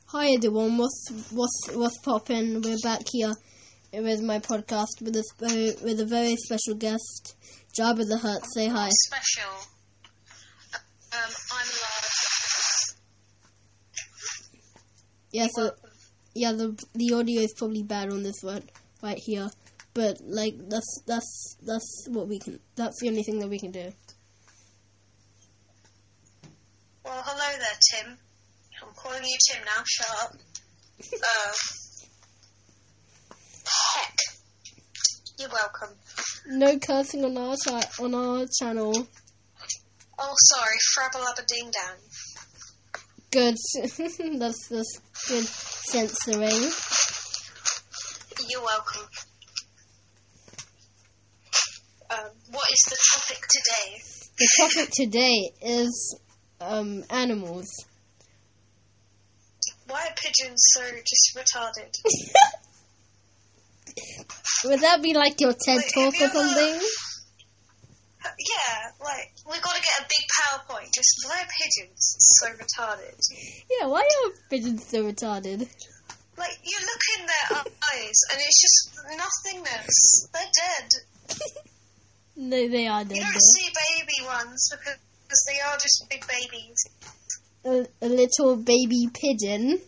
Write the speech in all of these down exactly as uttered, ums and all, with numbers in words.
Hi everyone, what's what's what's poppin'? We're back here with my podcast with a very, with a very special guest, Jabba the Hutt. Say hi. Special. Um, I'm Lars. Yeah, so yeah, the the audio is probably bad on this one right here, but like that's that's that's what we can. That's the only thing that we can do. Well, hello there, Tim. I'm calling you Tim now. Shut up. uh, heck. You're welcome. No cursing on our cha- on our channel. Oh, sorry. Frabba ding dang. Good. that's that's good censoring. You're welcome. Um, what is the topic today? The topic today is um animals. Why are pigeons so just retarded? Would that be like your TED Wait, talk have you or something? ever- Yeah, like, we gotta get a big PowerPoint. Just why are pigeons so retarded? Yeah, why are pigeons so retarded? Like, you look in their eyes and it's just nothingness. They're dead. No, they are You dead. don't see baby ones because because they are just big babies. A, a little baby pigeon.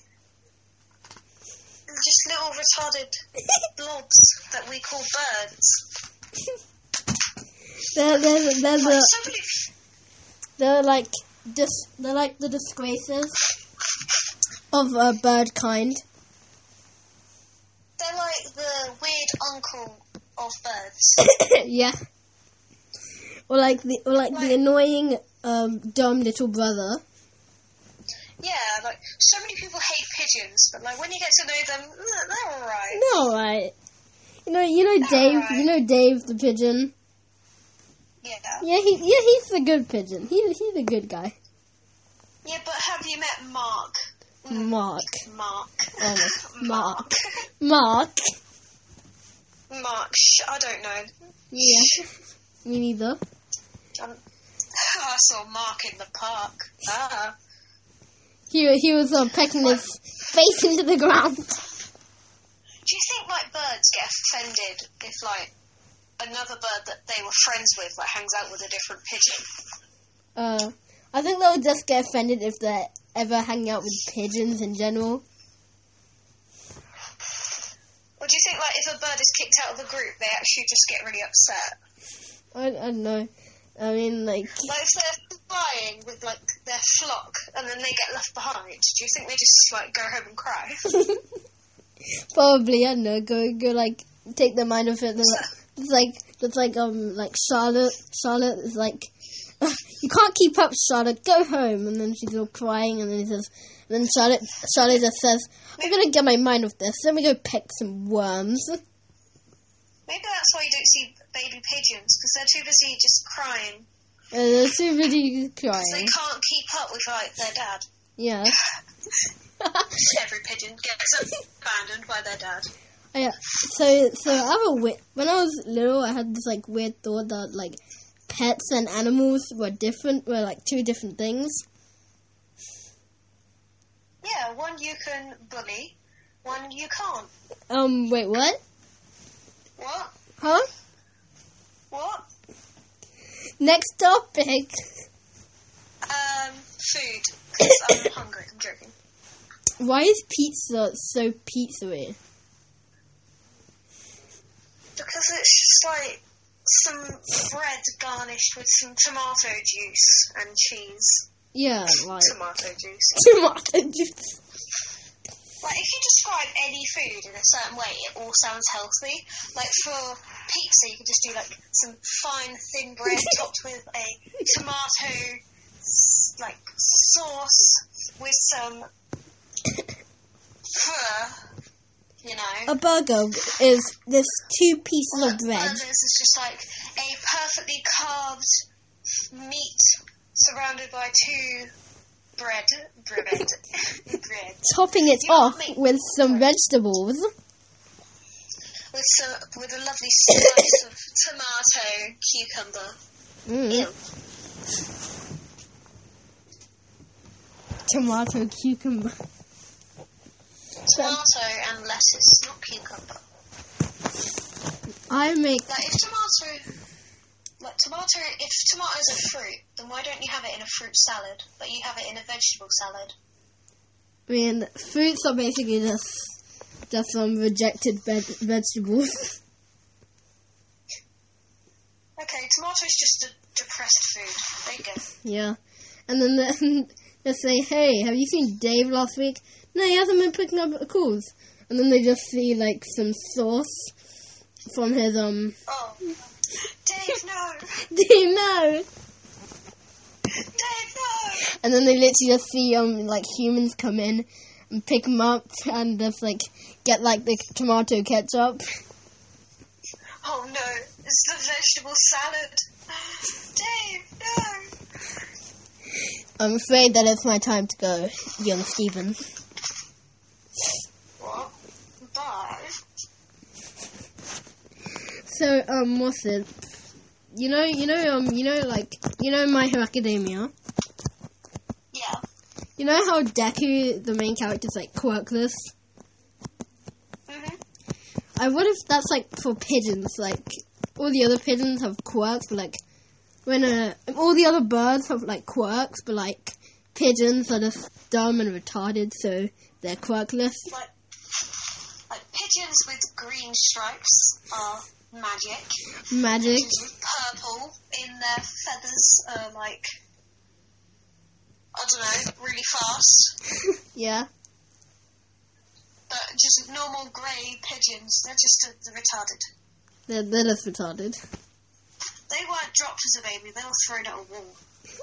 Just little retarded blobs that we call birds. They're they're they're, Like, the, somebody, they're like dis, they're like the disgraces of uh, bird kind. they're like the weird uncle of birds. Yeah. Or like the or like, the Like- annoying um dumb little brother. Yeah, like, so many people hate pigeons, but like, when you get to know them, they're alright. No, right. You know, you know Dave. Alright. You know Dave the pigeon. Yeah. Yeah, he yeah he's a good pigeon. He he's a good guy. Yeah, but have you met Mark? Mark. Mark. Oh, Mark. Mark. Mark. Sh- I don't know. Yeah. Me neither. Um, I saw Mark in the park. Ah. He he was uh, pecking his face into the ground. Do you think, like, birds get offended if, like, another bird that they were friends with, like, hangs out with a different pigeon? Uh, I think they'll just get offended if they're ever hanging out with pigeons in general. Or do you think, like, if a bird is kicked out of a group, they actually just get really upset? I, I don't know. I mean, like, Like, if they're flying with, like, their flock, and then they get left behind, do you think they just, like, go home and cry? probably, I don't know, go, go, like, take their mind off it. They're like, it's like, it's like, um, like, Charlotte, Charlotte is like, you can't keep up, Charlotte, go home. And then she's all crying, and then he says, and then Charlotte, Charlotte just says, I'm gonna get my mind off this, let me go pick some worms. Maybe that's why you don't see baby pigeons, because they're too busy just crying. And they're too busy They crying. can't keep up with, like, their dad. Yeah. Every pigeon gets abandoned by their dad. Yeah. So, so I have a weird, when I was little, I had this like weird thought that like pets and animals were different, were like two different things. Yeah, one you can bully, one you can't. Um, wait, what? What? Huh? What? Next topic. Um, food. Because I'm hungry. I'm joking. Why is pizza so pizza-y? Because it's just like some bread garnished with some tomato juice and cheese. Yeah, like Tomato juice. tomato juice. Like, if you describe any food in a certain way, it all sounds healthy. Like, for pizza, you can just do, like, some fine, thin bread topped with a tomato, s- like, sauce with some pho, you know. A burger is this two pieces of bread. Burgers is just, like, a perfectly carved meat surrounded by two bread, bread, bread. Topping it You off can't make- with some vegetables. With some, with a lovely slice of tomato, cucumber. Mm. Ew. Tomato cucumber. Tomato and lettuce, not cucumber. I make Like if tomato, like tomato, if tomatoes are fruit, then why don't you have it in a fruit salad? But you have it in a vegetable salad. I mean, fruits are basically just just some rejected veg- vegetables. Okay, tomato is just a depressed food. There you go. Yeah, and then the, they say, "Hey, have you seen Dave last week?" No, he hasn't been picking up calls. And then they just see like some sauce from his um. Oh, Dave, no! Dave, no! Dave, no! And then they literally just see um like humans come in and pick them up and just like get like the tomato ketchup. Oh no, it's the vegetable salad. Dave, no! I'm afraid that it's my time to go, young Stephen. What? Bye. So um, what's it? You know, you know, um, you know, like you know, My Hero Academia. Yeah. You know how Deku, the main character, is like quirkless. Mhm. I wonder if that's like for pigeons. Like all the other pigeons have quirks, but like when uh, all the other birds have like quirks, but like pigeons are just dumb and retarded, so they're quirkless. Like, like pigeons with green stripes are magic. Magic. Pigeons with purple in their feathers are like, I don't know, really fast. Yeah. But just normal grey pigeons, they're just uh, they're retarded. They're they're just retarded. They weren't dropped as a baby, they were thrown at a wall.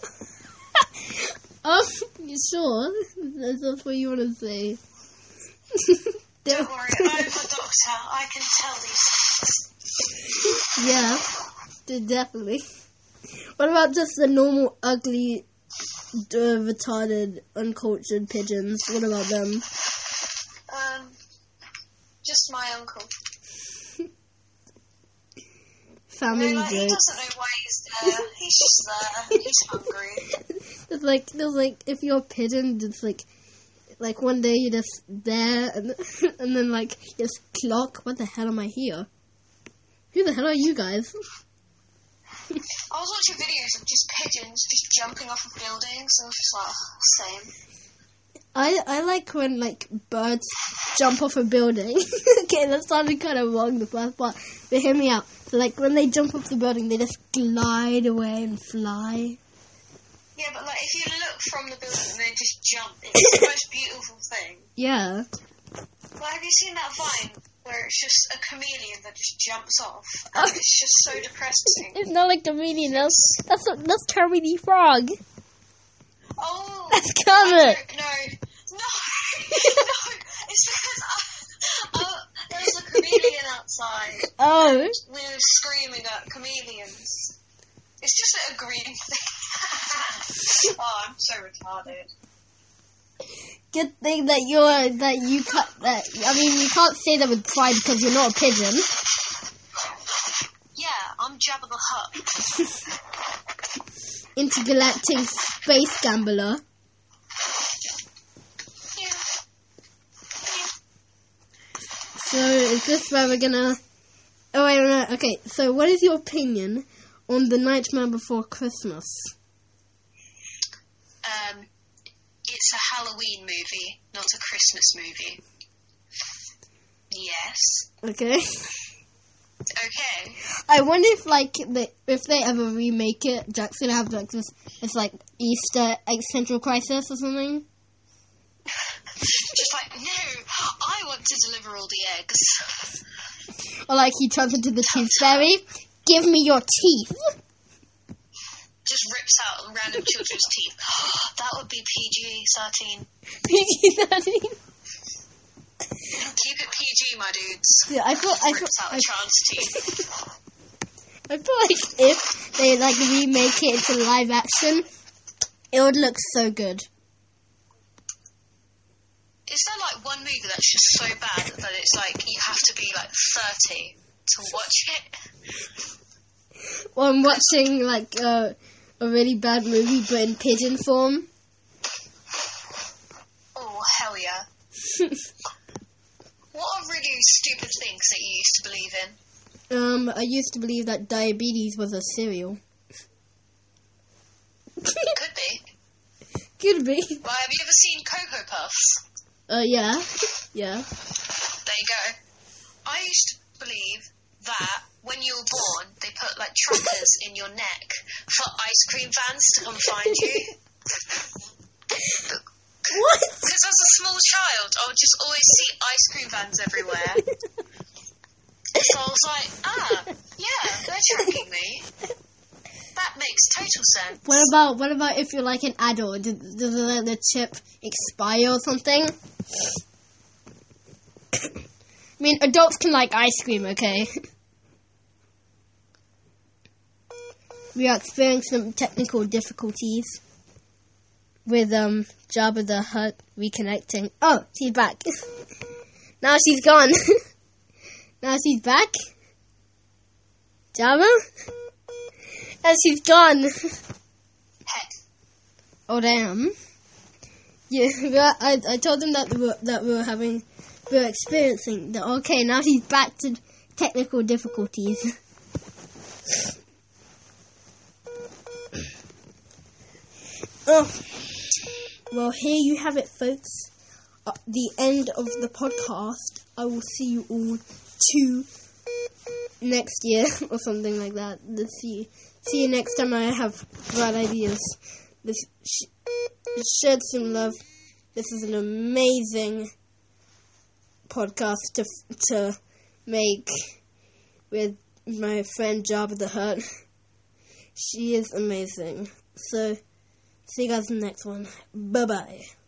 Oh, you sure? That's that's what you want to say. Don't worry, I'm a doctor, I can tell these things. Yeah, de- definitely. What about just the normal, ugly, uh, retarded, uncultured pigeons? What about them? Um, just my uncle. Family No, like, he jokes. doesn't know why he's there, he's just there, he's hungry. It's like, there's like, if you're a pigeon, it's like, like one day you're just there, and, and then like, you just clock, what the hell am I here? Who the hell are you guys? I was watching videos of just pigeons just jumping off of buildings, and I was just like, oh, same. I, I like when, like, birds jump off a building. Okay, that sounded kind of wrong, the first part, but hear me out. So, like, when they jump off the building, they just glide away and fly. Yeah, but like, if you look from the building and they just jump, it's the most beautiful thing. Yeah. Like, have you seen that Vine where it's just a chameleon that just jumps off, and it's just so depressing? It's not like a chameleon, that's, that's, that's Kermit the Frog. Oh! That's Kermit. No, no, no, it's because I, oh, there was a chameleon outside. Oh. We were screaming at chameleons. It's just a green thing. Oh, I'm so retarded. Good thing that you're, that you cut, that, I mean, you can't say that with pride because you're not a pigeon. Yeah, I'm Jabba the Hutt. Intergalactic space gambler. Yeah. Yeah. So, is this where we're gonna... Oh, wait, no, okay, so what is your opinion on The Nightmare Before Christmas? Um, it's a Halloween movie, not a Christmas movie. Yes. Okay. Okay. I wonder if, like, they, if they ever remake it, Jack's gonna have, like, this, it's like Easter Existential Crisis or something. Just like, no, I want to deliver all the eggs. Or, like, he turns into the Tooth Fairy. Give me your teeth. Just rips out random children's teeth. That would be P G thirteen. P G thirteen. Keep it P G, my dudes. Yeah, I feel, I feel, Rips out I, a child's teeth. I feel like if they, like, remake it into live action, it would look so good. Is there like one movie that's just so bad that it's like you have to be like thirty to watch it? Well, I'm watching, like, uh, a really bad movie, but in pigeon form. Oh, hell yeah. stupid things that you used to believe in? Um, I used to believe that diabetes was a cereal. Could be. Could be. Well, have you ever seen Cocoa Puffs? Uh, yeah. Yeah. There you go. I used to believe that when you were born, they put, like, trackers in your neck for ice cream vans to come find you. What? Because as a small child, I would just always see ice cream vans everywhere. So I was like, ah, yeah, they're tracking me. That makes total sense. What about what about if you're like an adult? Does, does the, the chip expire or something? I mean, adults can like ice cream, okay? We are experiencing some technical difficulties with um Jabba the Hutt reconnecting. Oh, she's back. Now she's gone. Now she's back. Jabba? And she's gone. Oh damn! Yeah, I I told them that we were, that we were having we were experiencing that. Okay, now she's back to technical difficulties. Oh, well, here you have it, folks. Uh, the end of the podcast. I will see you all to next year or something like that. Let's see. See you next time. I have bright ideas. This sh- shed some love. This is an amazing podcast to to make with my friend Jabba the Hutt. She is amazing. So, see you guys in the next one. Bye bye.